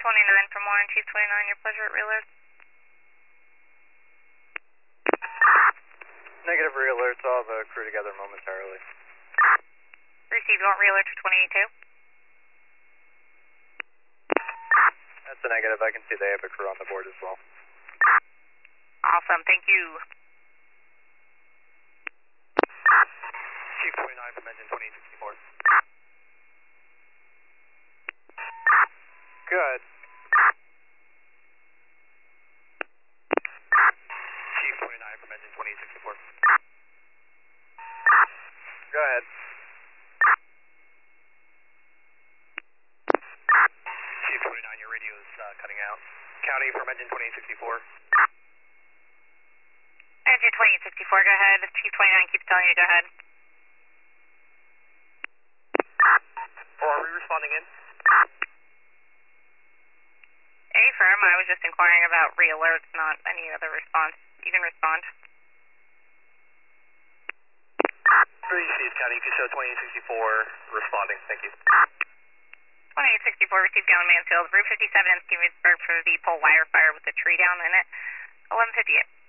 29 from Warren, Chief 29, your pleasure at re-alert. Negative re-alerts, I'll have a crew together momentarily. Received, you want re-alert to 28-2? That's a negative, I can see they have a crew on the board as well. Awesome, thank you. Chief 29 from engine 2864. Good. Chief 29 from engine 2864. Go ahead. Chief 29, your radio is cutting out. County from engine 2864. Engine 2864, go ahead. Chief 29 keeps telling you to go ahead. Or are we responding in? Affirm, I was just inquiring about re-alerts, not any other response. You can respond. 3 Steve County, you can show 2864 responding, thank you. 2864, received down Mansfield, Route 57 in Stevensburg for the pole wire fire with the tree down in it. 1158.